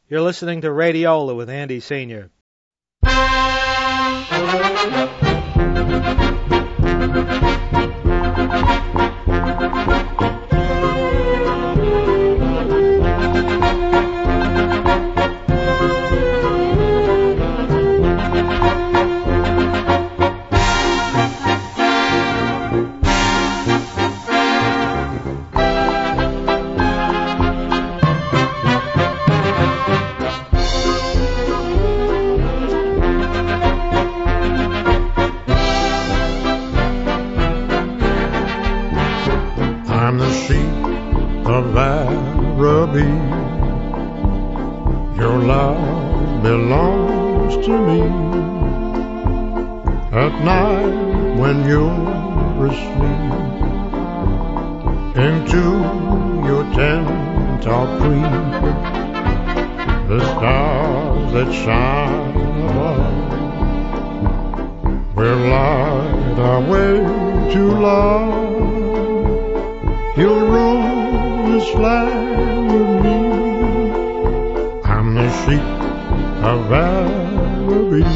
You're listening to Radiola with Andy Sr. I'm the sheep of Araby. Your love belongs to me. At night when you're asleep, into your tent I'll creep. The stars that shine above will light our way to love. You'll rule this land with me. I'm the sheep of Araby.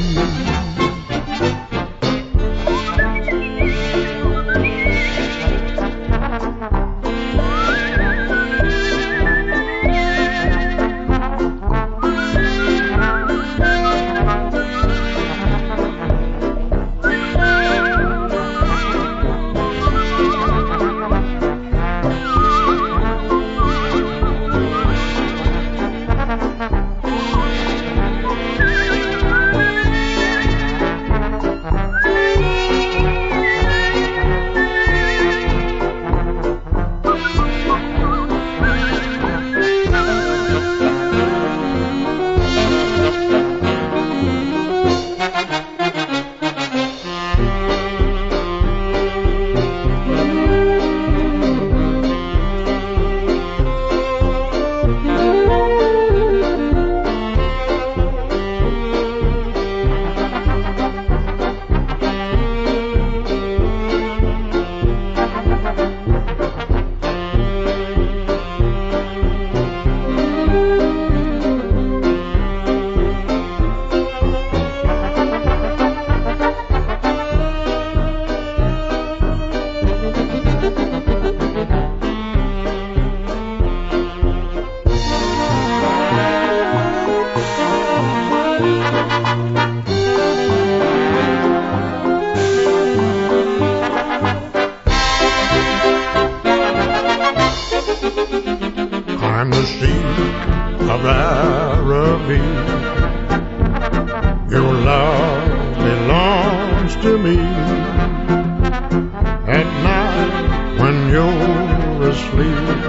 I'm the sheep of Araby. Your love belongs to me. At night when you're asleep,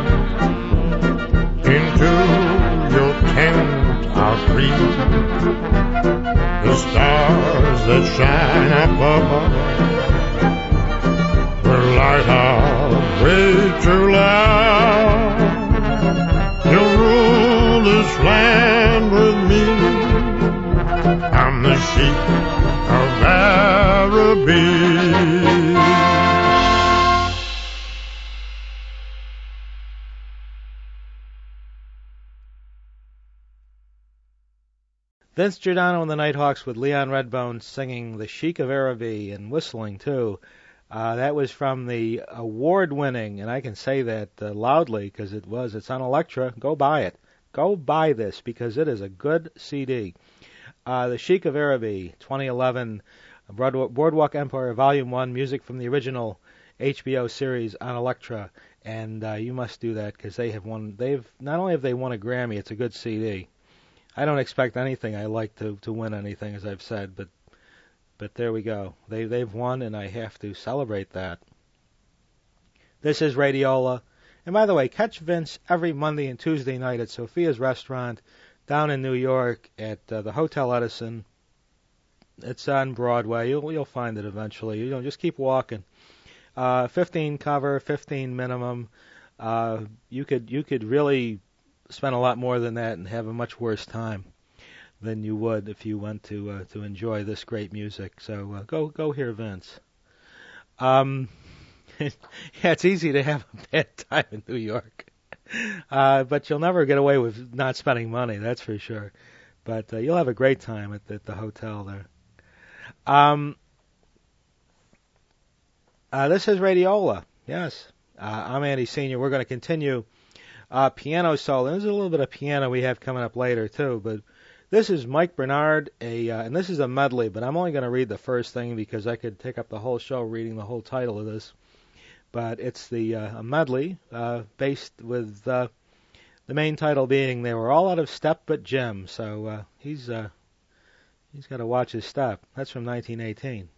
into your tent I'll creep. The stars that shine up above will light our way to love. You'll rule this land with me. I'm the sheep of Araby. Vince Giordano and the Nighthawks with Leon Redbone singing The Sheik of Araby and whistling too. That was from the award-winning, and I can say that loudly because it's on Elektra. Go buy it. Go buy this because it is a good CD. The Sheik of Araby, 2011, Boardwalk Empire Volume 1, music from the original HBO series on Elektra. And you must do that because they have won. Not only have they won a Grammy, it's a good CD. I don't expect anything I like to win anything, as I've said, but there we go. They've won, and I have to celebrate that. This is Radiola. And by the way, catch Vince every Monday and Tuesday night at Sophia's Restaurant down in New York at the Hotel Edison. It's on Broadway. You'll find it eventually. You know, just keep walking. 15 cover, 15 minimum. You could really spend a lot more than that and have a much worse time than you would if you went to enjoy this great music. So go hear Vince. Yeah, it's easy to have a bad time in New York. But you'll never get away with not spending money, that's for sure. But you'll have a great time at the hotel there. This is Radiola. Yes. I'm Andy Sr. We're going to continue piano solo. There's a little bit of piano we have coming up later, too. But this is Mike Bernard, and this is a medley, but I'm only going to read the first thing because I could take up the whole show reading the whole title of this. But it's a medley based with the main title being They Were All Out of Step But Jim. So he's got to watch his step. That's from 1918.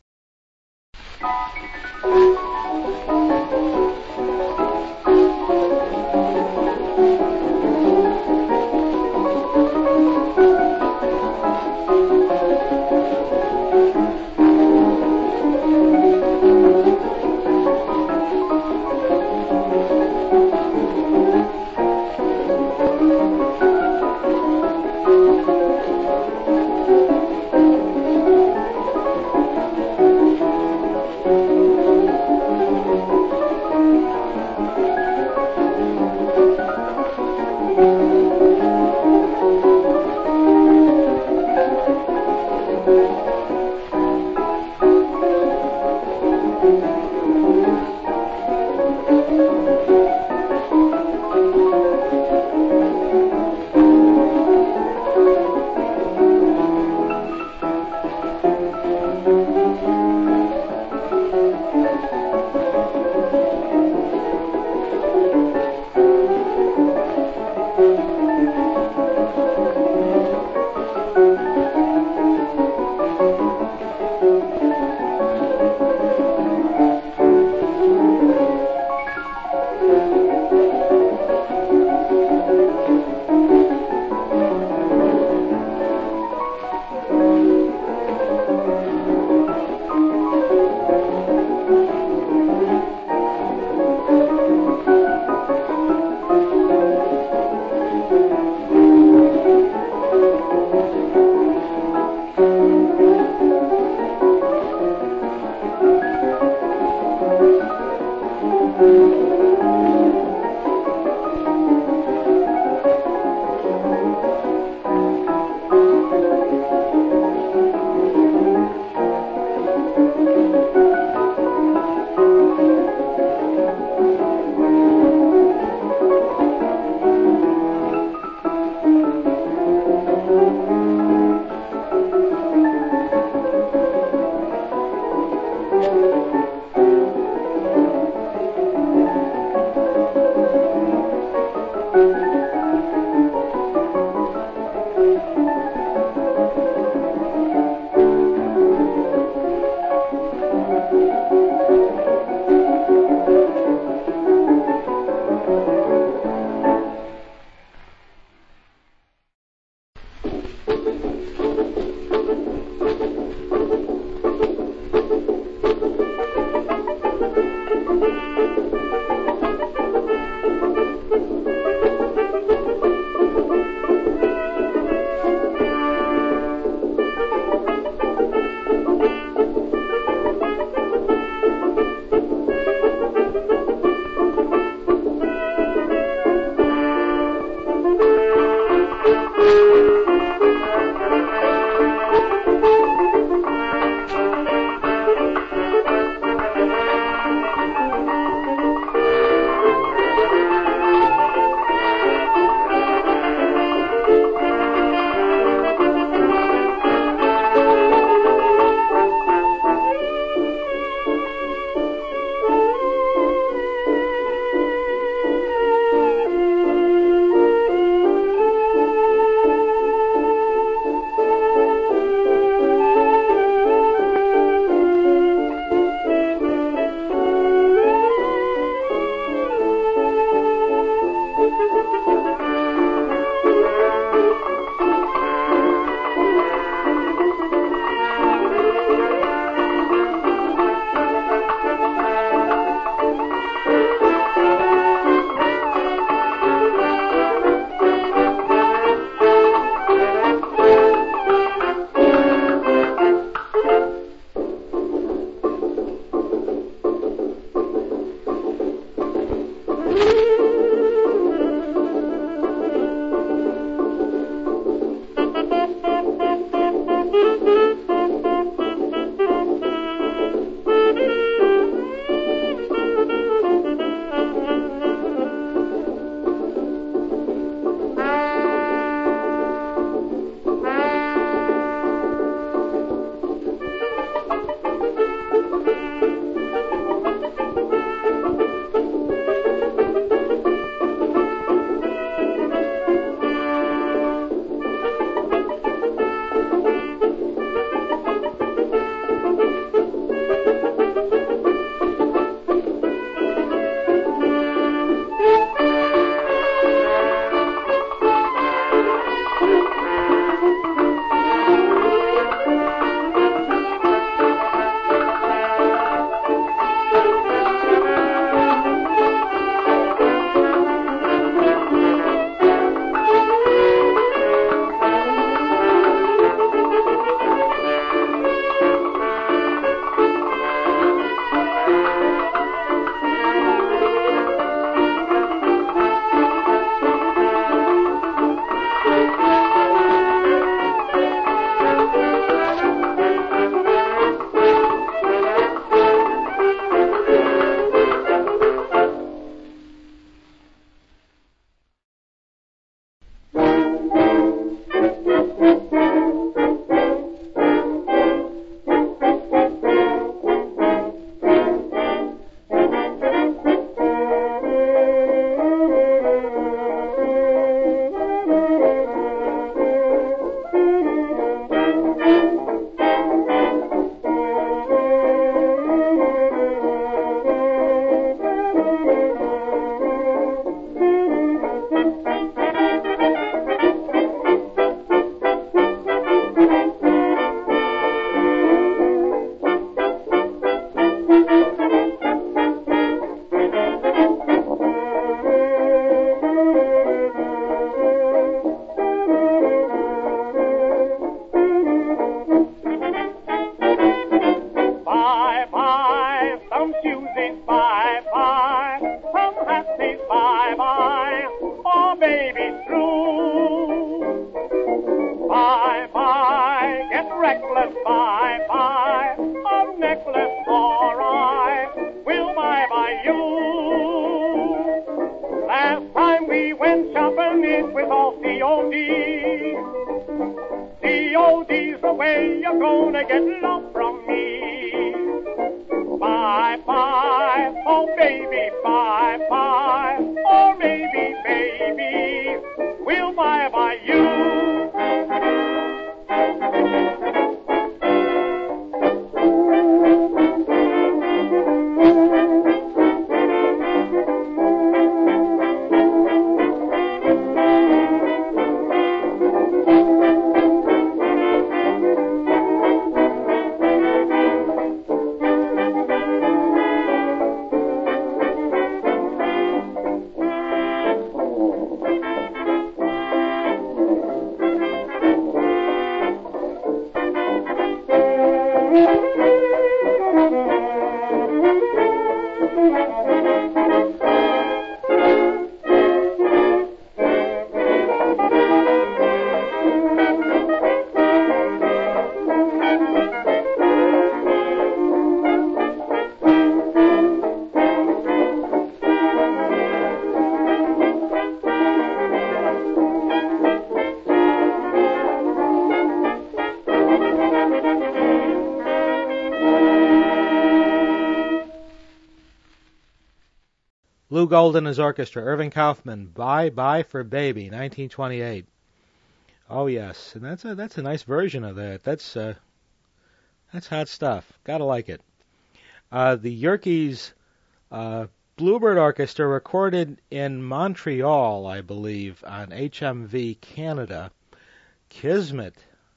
way you're gonna get love from me. Bye-bye, oh baby, bye-bye, or maybe, baby, we'll bye-bye you. Lou Gold and his orchestra, Irving Kaufman, Bye Bye for Baby, 1928. Oh yes, and that's a nice version of that. That's hot stuff. Gotta like it. The Yerkes Bluebird Orchestra recorded in Montreal, I believe, on HMV Canada, Kismet,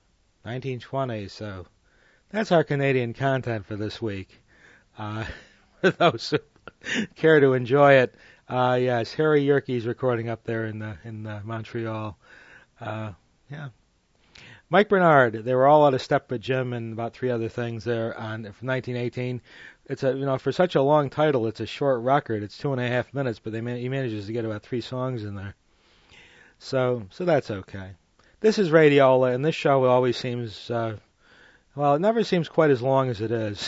1920. So that's our Canadian content for this week. For those who care to enjoy it, yes, Harry Yerkes recording up there in Montreal. Yeah. Mike Bernard, they were all out of step with Jim and about three other things there from 1918. It's for such a long title, it's a short record. It's 2.5 minutes, but he manages to get about 3 songs in there. So that's okay. This is Radiola, and this show always seems, it never seems quite as long as it is.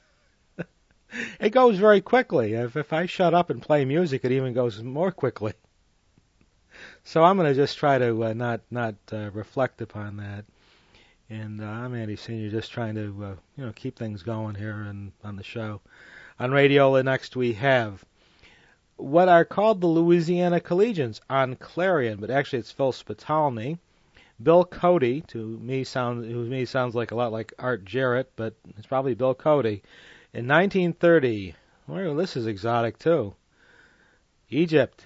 It goes very quickly. If I shut up and play music, it even goes more quickly. So I'm going to just try to not reflect upon that. And I'm Andy Senior, just trying to keep things going here on the show. On Radiola next we have what are called the Louisiana Collegians on Clarion, but actually it's Phil Spitalny. Bill Cody, who sounds like a lot like Art Jarrett, but it's probably Bill Cody. In 1930, well, this is exotic too. Egypt.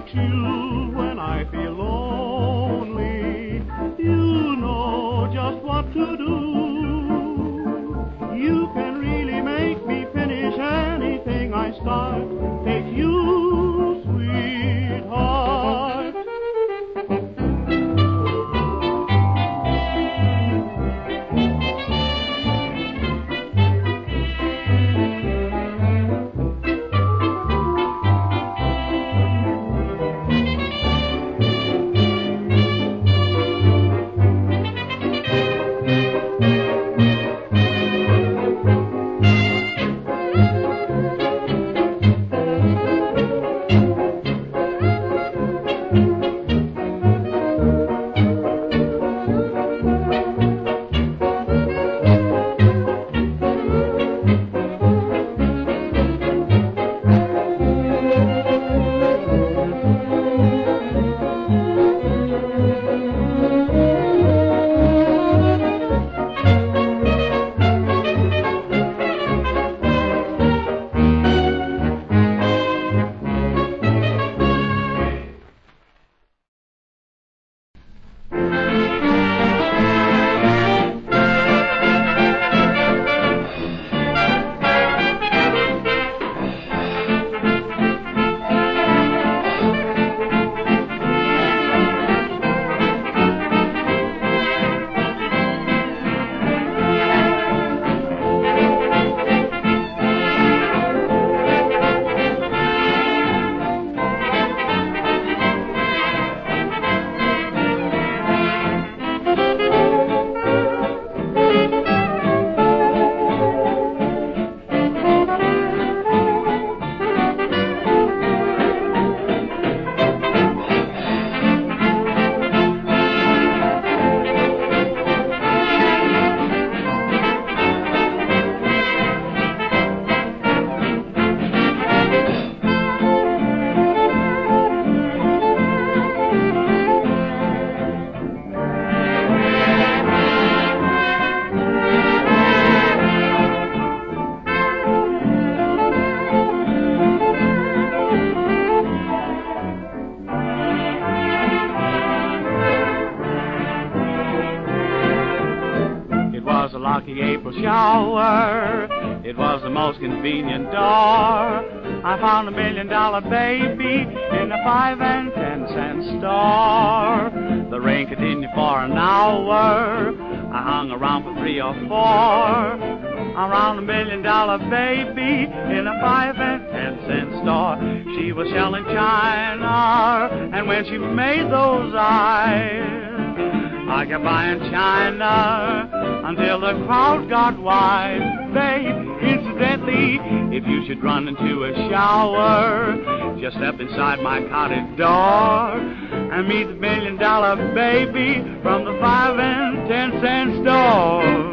takes you when I feel lonely. You know just what to do. You can really make me finish anything I start. Take you, sweetheart. lucky April shower. It was the most convenient door. I found $1 million baby in a 5 and 10 cent store. The rain continued for an hour. I hung around for 3 or 4. Around $1 million baby in a 5 and 10 cent store. She was selling china, and when she made those eyes, I kept buying china until the crowd got wide. Babe, incidentally, if you should run into a shower, just step inside my cottage door and meet the $1 million baby from the 5 and 10 cent store.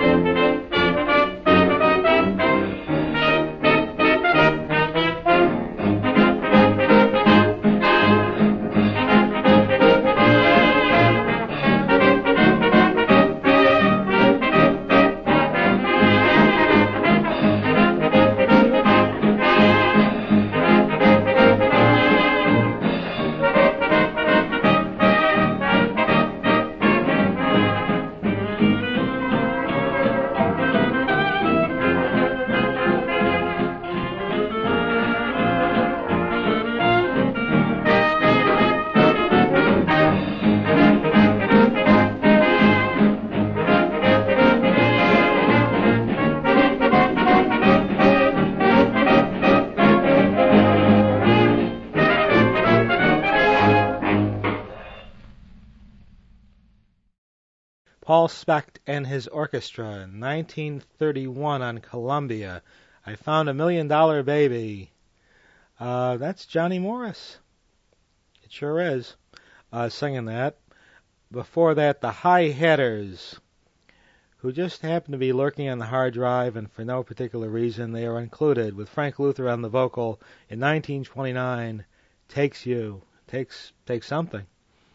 Paul Specht and his orchestra, 1931 on Columbia. I Found $1 Million Baby. That's Johnny Morris. It sure is. Singing that. Before that, the High Hatters, who just happened to be lurking on the hard drive, and for no particular reason, they are included with Frank Luther on the vocal in 1929. Takes You. Takes something.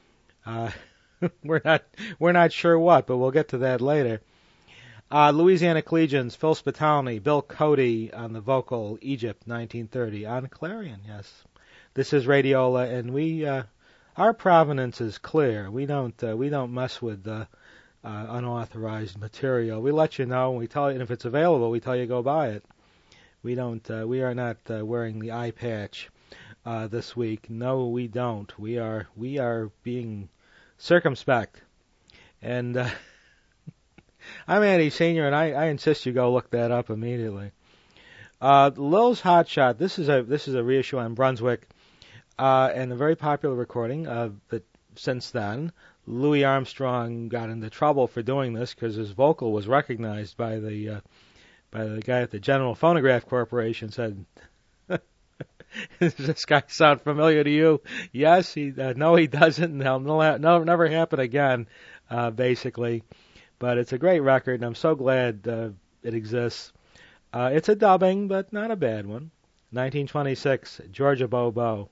We're not sure what, but we'll get to that later. Louisiana Collegians, Phil Spitalny, Bill Cody on the vocal, Egypt, 1930, on Clarion, yes. This is Radiola, and our provenance is clear. We don't mess with unauthorized material. We let you know, and we tell you, and if it's available, we tell you go buy it. We are not wearing the eye patch this week. No, we don't. We are being circumspect. And I'm Andy Senior, and I insist you go look that up immediately. Lil's Hot Shot. This is a reissue on Brunswick, and a very popular recording. That since then, Louis Armstrong got into trouble for doing this because his vocal was recognized by the guy at the General Phonograph Corporation. Said, "Does this guy sound familiar to you?" Yes, no, he doesn't. No, never happen again. Basically, but it's a great record, and I'm so glad it exists. It's a dubbing, but not a bad one. 1926, Georgia Bobo.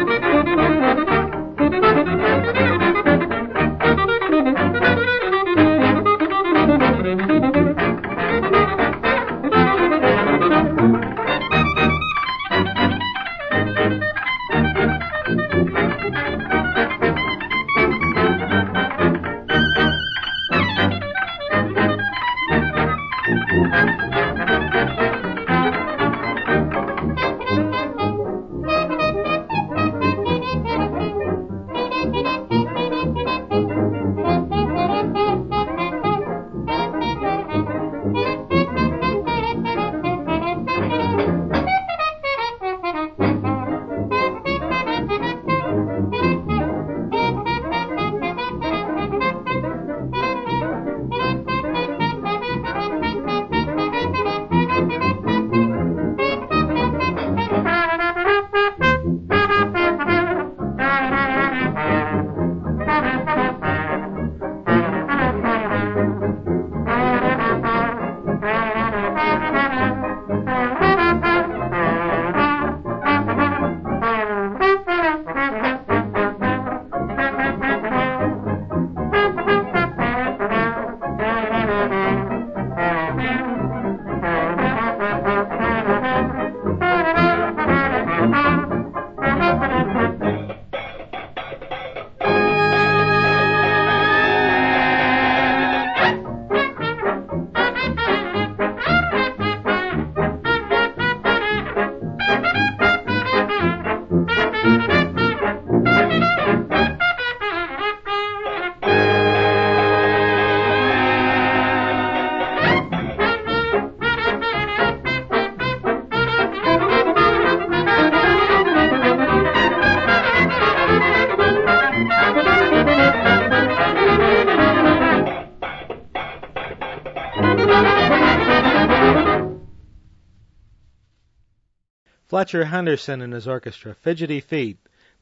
Fletcher Henderson and his orchestra, Fidgety Feet,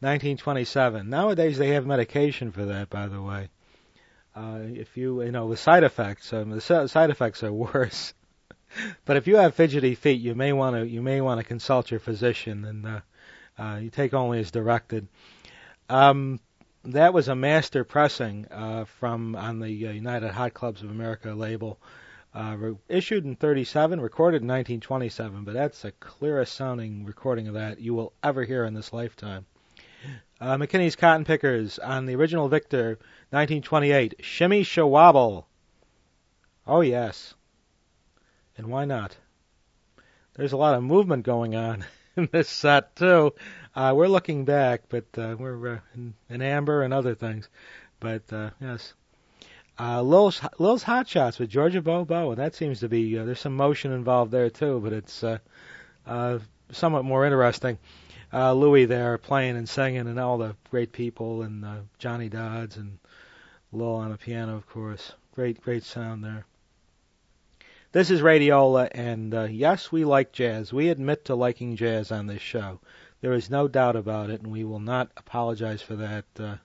1927. Nowadays they have medication for that, by the way. If you know, the side effects are worse. But if you have fidgety feet, you may want to consult your physician, and you take only as directed. That was a master pressing on the United Hot Clubs of America label. Issued in 1937, recorded in 1927, but that's the clearest sounding recording of that you will ever hear in this lifetime. McKinney's Cotton Pickers on the original Victor, 1928, Shimmy Shawabble. Oh yes, and why not? There's a lot of movement going on in this set too. We're looking back, but we're in amber and other things. But yes. Lil's Hot Shots with Georgia Bobo, and that seems to be, there's some motion involved there too, but it's somewhat more interesting. Louis there playing and singing, and all the great people, and Johnny Dodds, and Lil on the piano, of course. Great sound there. This is Radiola, and yes, we like jazz. We admit to liking jazz on this show. There is no doubt about it, and we will not apologize for that.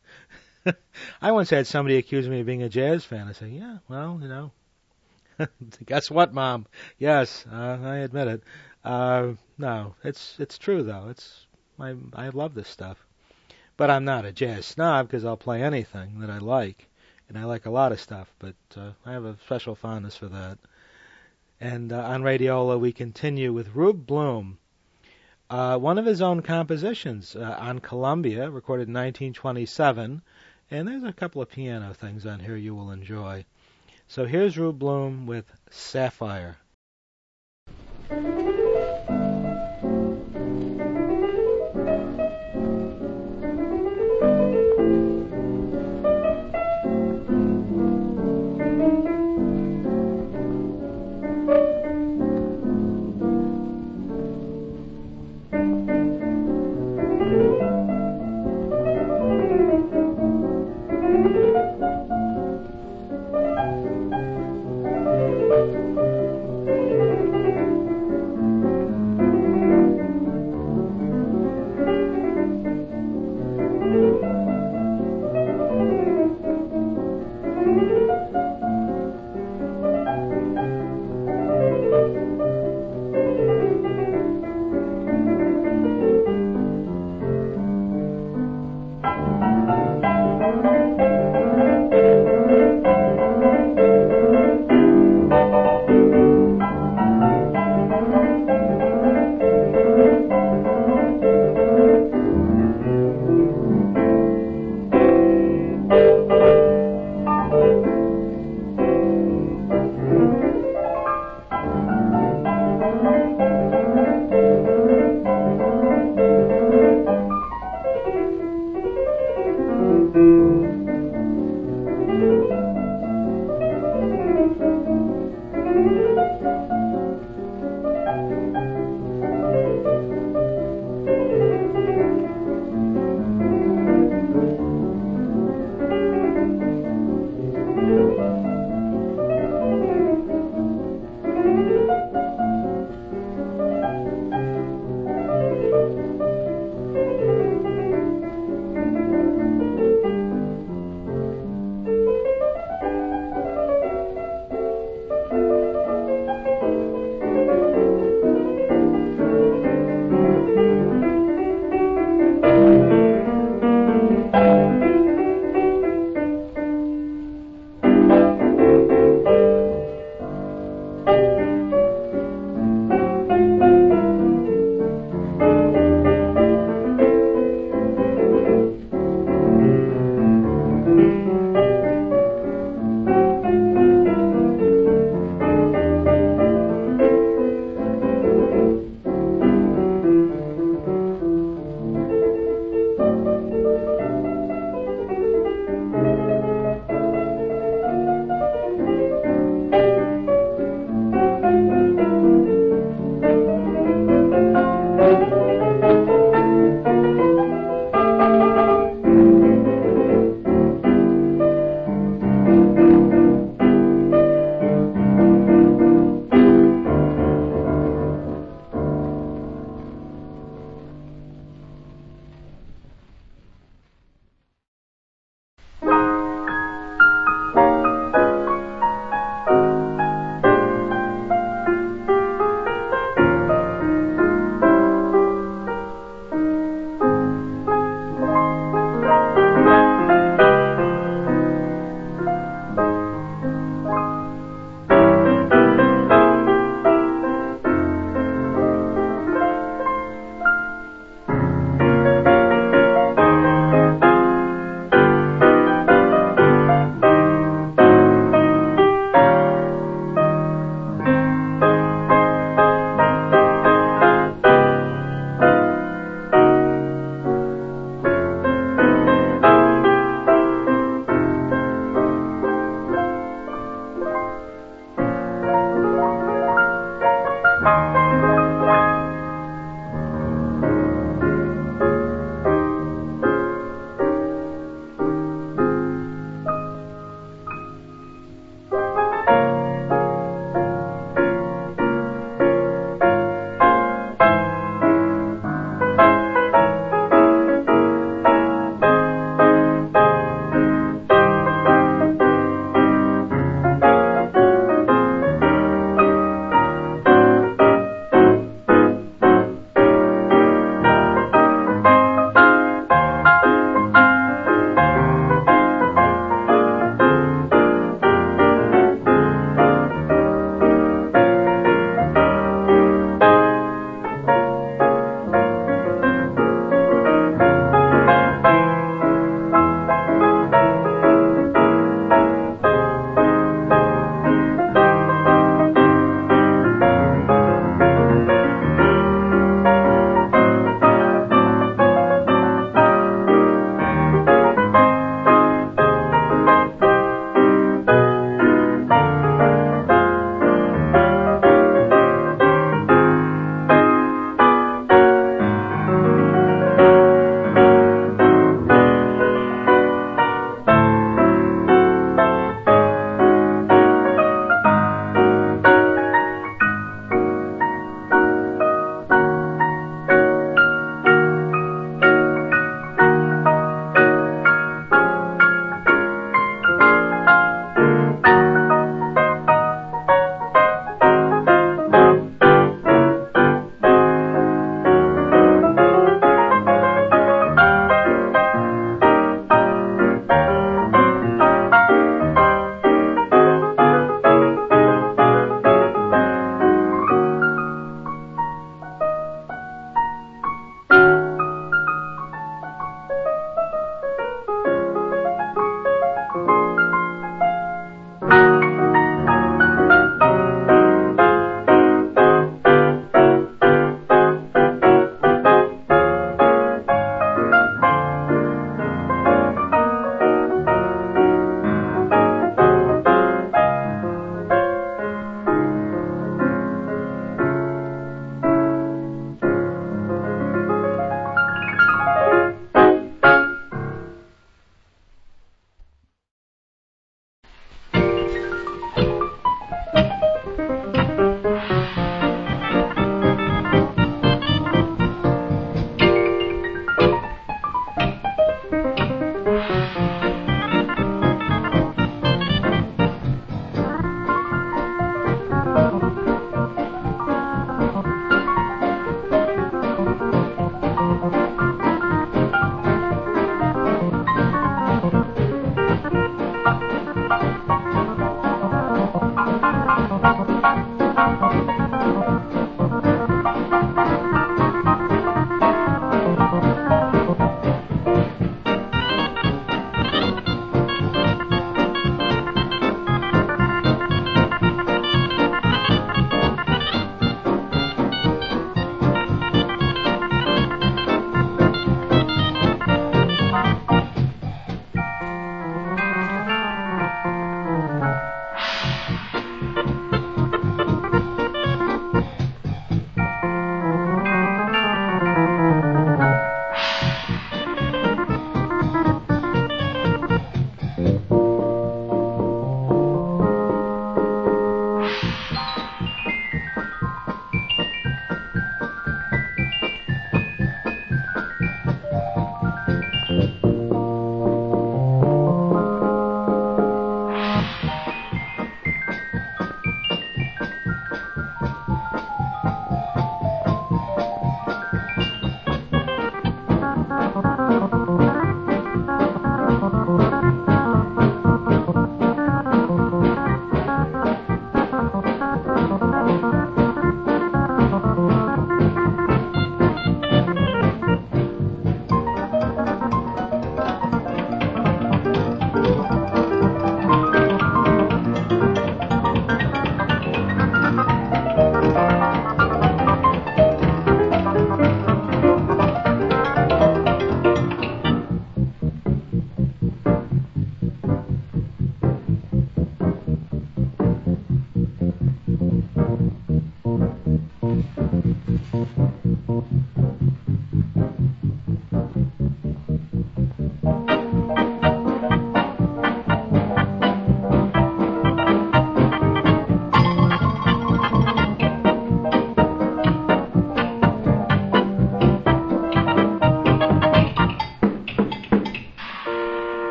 I once had somebody accuse me of being a jazz fan. I said, yeah, well, you know. Guess what, Mom? Yes, I admit it. No, it's true, though. I love this stuff. But I'm not a jazz snob because I'll play anything that I like. And I like a lot of stuff, but I have a special fondness for that. And on Radiola, we continue with Rube Bloom. One of his own compositions on Columbia, recorded in 1927. And there's a couple of piano things on here you will enjoy. So here's Rube Bloom with Sapphire.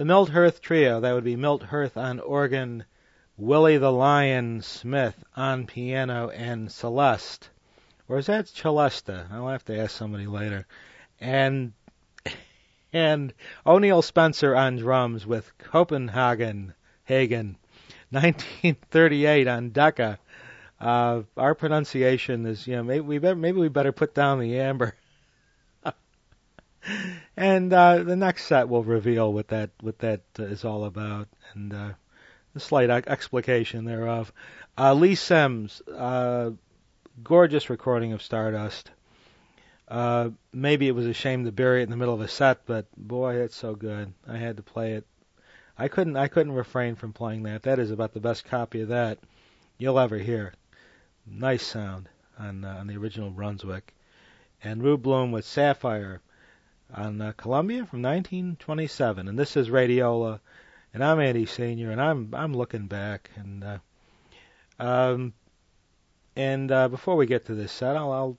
Milt Hirth Trio. That would be Milt Hirth on organ, Willie the Lion Smith on piano, and Celeste. Or is that Celesta? I'll have to ask somebody later. And O'Neill Spencer on drums with Hagen, 1938 on Decca. Our pronunciation is, maybe we better put down the amber. And the next set will reveal what that is all about, and the slight explication thereof. Lee Sims, gorgeous recording of Stardust. Maybe it was a shame to bury it in the middle of a set, but boy, it's so good. I had to play it. I couldn't refrain from playing that. That is about the best copy of that you'll ever hear. Nice sound on the original Brunswick. And Rube Bloom with Sapphire on Columbia from 1927. And this is Radiola, and I'm Andy Senior, and I'm looking back. And before we get to this set, I'll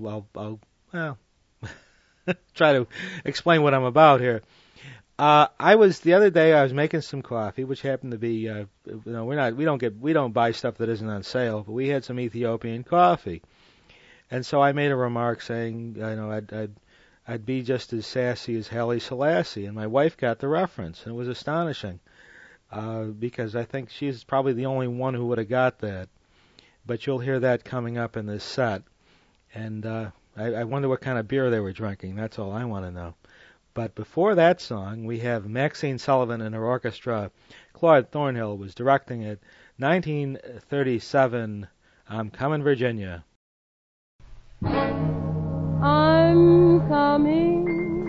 try to explain what I'm about here. The other day I was making some coffee, which happened to be, we don't buy stuff that isn't on sale, but we had some Ethiopian coffee, and so I made a remark saying, I'd be just as sassy as Haile Selassie, and my wife got the reference, and it was astonishing, because I think she's probably the only one who would have got that, but you'll hear that coming up in this set, and I wonder what kind of beer they were drinking. That's all I want to know. But before that song, we have Maxine Sullivan and her orchestra. Claude Thornhill was directing it. 1937, I'm Coming, Virginia. I'm coming,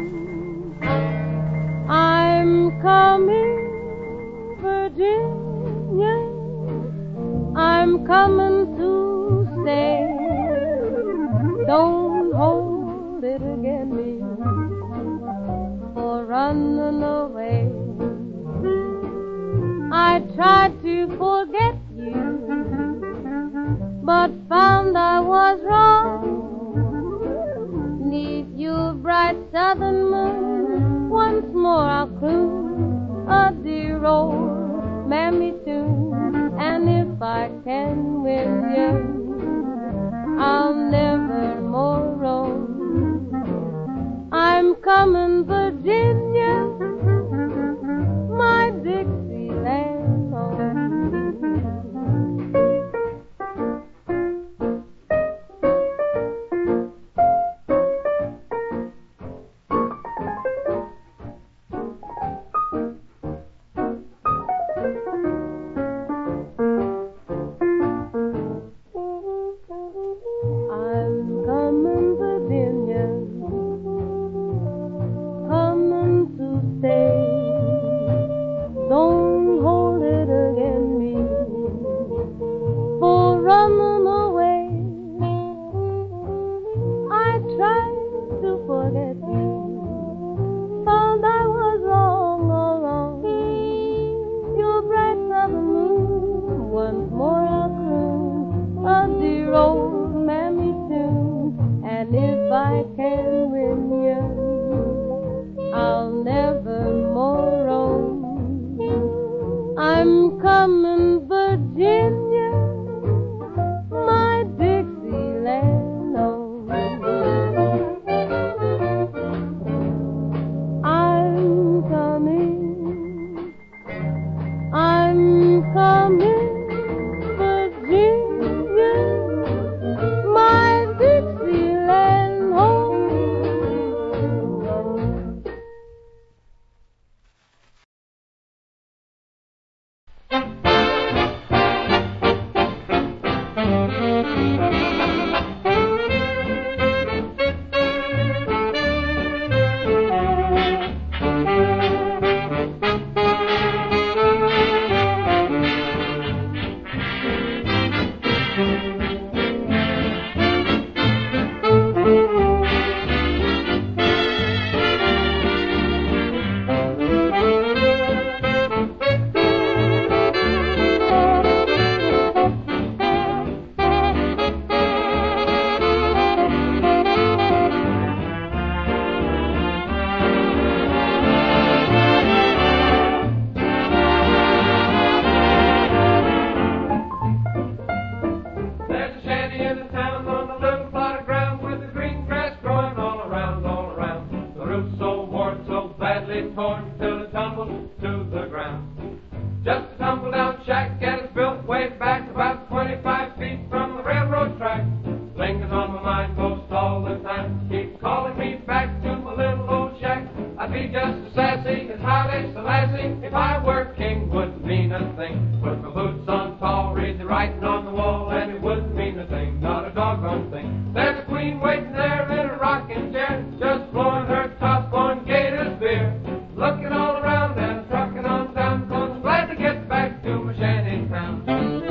Virginia, I'm coming to stay. Don't hold it against me for running away. I tried to forget you, but found I was wrong. Neath your bright southern moon, once more I'll croon a dear old mammy tune. And if I can win you, I'll never more roam. I'm coming, Virginia, my Dixieland home. thing. Put my boots on tall, read the writing on the wall, and it wouldn't mean a thing, not a doggone thing. There's a queen waiting there in a rocking chair, just blowing her top on Gators beer. Looking all around and trucking on down, 'cause I'm glad to get back to my shanty town.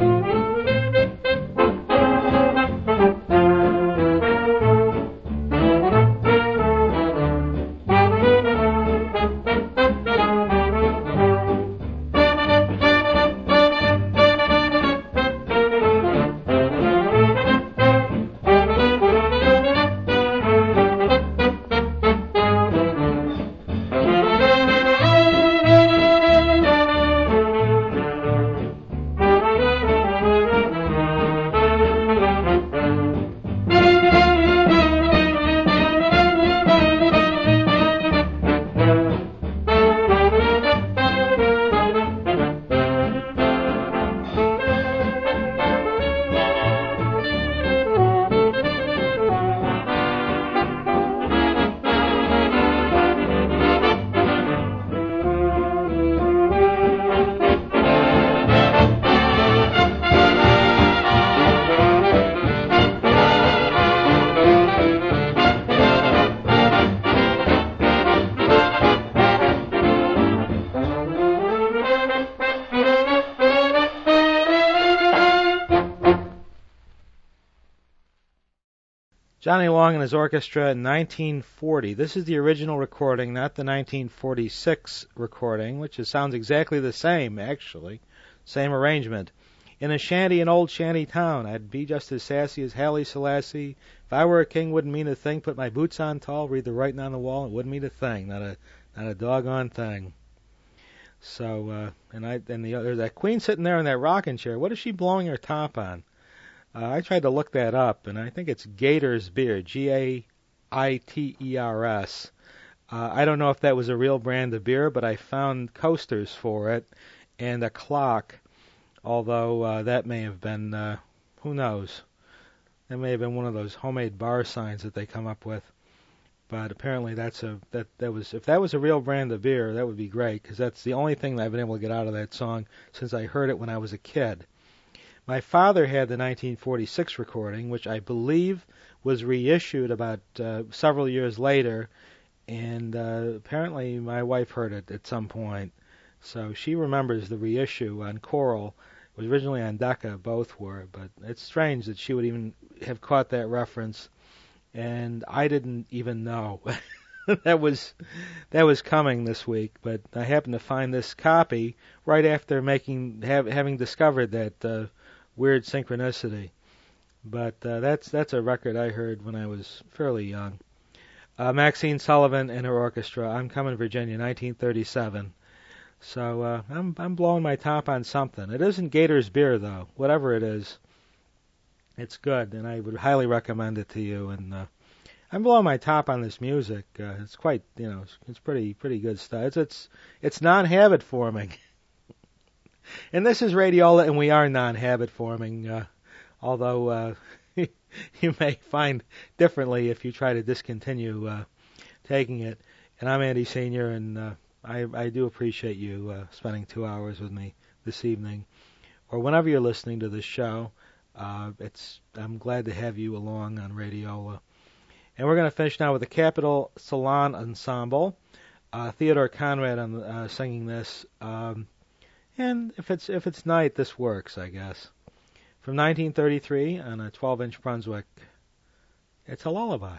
Johnny Long and his orchestra in 1940. This is the original recording, not the 1946 recording, which sounds exactly the same, actually. Same arrangement. In a shanty in old shanty town, I'd be just as sassy as Haile Selassie. If I were a king, wouldn't mean a thing. Put my boots on tall, read the writing on the wall, it wouldn't mean a thing. Not a doggone thing. So, there's that queen sitting there in that rocking chair. What is she blowing her top on? I tried to look that up, and I think it's Gators Beer, Gaiters. I don't know if that was a real brand of beer, but I found coasters for it and a clock, although that may have been, who knows, that may have been one of those homemade bar signs that they come up with. But apparently if that was a real brand of beer, that would be great, because that's the only thing that I've been able to get out of that song since I heard it when I was a kid. My father had the 1946 recording, which I believe was reissued about several years later, and apparently my wife heard it at some point. So she remembers the reissue on Coral. It was originally on Decca, both were, but it's strange that she would even have caught that reference, and I didn't even know that was coming this week. But I happened to find this copy right after having discovered that weird synchronicity. But that's a record I heard when I was fairly young. Maxine Sullivan and her orchestra, I'm Coming, Virginia, 1937. So I'm blowing my top on something. It isn't Gators Beer, though. Whatever it is, it's good, and I would highly recommend it to you. And I'm blowing my top on this music. It's quite, it's pretty good stuff. It's non-habit forming. And this is Radiola, and we are non-habit forming, although you may find differently if you try to discontinue taking it. And I'm Andy Senior, and I do appreciate you spending 2 hours with me this evening, or whenever you're listening to this show. I'm glad to have you along on Radiola. And we're going to finish now with the Capitol Salon Ensemble. Theodore Conrad singing this. And if it's night, this works, I guess. From 1933 on a 12-inch Brunswick. It's a lullaby.